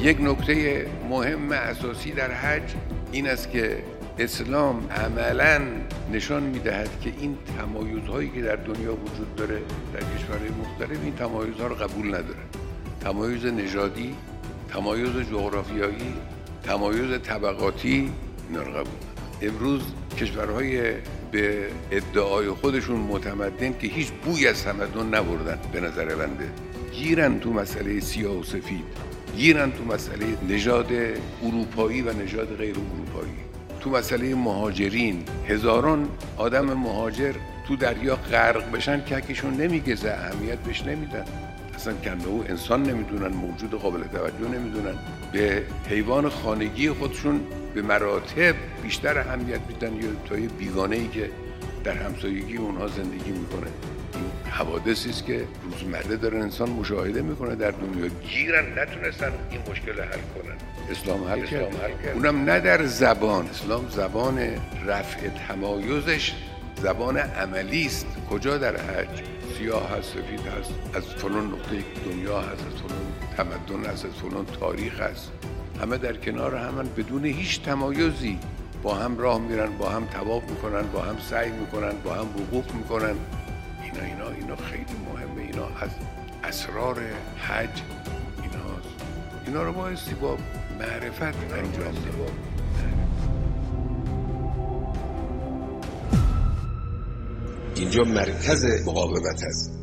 یک نکته مهم اساسی در حج این است که اسلام عملاً نشان می‌دهد که این تمایزهایی که در دنیا وجود داره در کشورهای مختلف این تمایزها رو قبول نداره. تمایز نژادی، تمایز جغرافیایی، تمایز طبقاتی اینا رو قبول نداره. امروز کشورهای به ادعای خودشون متمدن که هیچ بوی از تمدن نبردن به نظر بنده گیرن تو مسئله سیاه و سفید، گیرن تو مسئله نژاد اروپایی و نژاد غیر اروپایی، تو مسئله مهاجرین. هزاران آدم مهاجر تو دریا غرق بشن ککشون نمیگزه، اهمیت بهش نمیدن، اصلا کنده او انسان نمیدونن، موجود قابل توجه نمیدونن، به حیوان خانگی خودشون به مراتب بیشتر اهمیت میدن یا تای بیگانه‌ای که در همسایگی اونها زندگی میکنه. این حوادثی است که روزمره داره انسان مشاهده میکنه در دنیا. گیرن نتونستن این مشکل حل کنن. اسلام حل کرد. اونم نه در زبان. اسلام زبان رفع تمایزش زبان عملی است. کجا در حج سیاه هست، سفید هست، از فلان نقطه دنیا هست، از فلان تمدن هست، از فلان تاریخ هست، همه در کنار همن بدون هیچ تمایزی با هم راه میرن، با هم طواف میکنن، با هم سعی میکنن، با هم وقوف میکنن. اینا خیلی مهمه. اینا از اسرار حج ایناست. اینا رو بایستی با معرفت انجام داد. اینجا مرکز مقاومت است.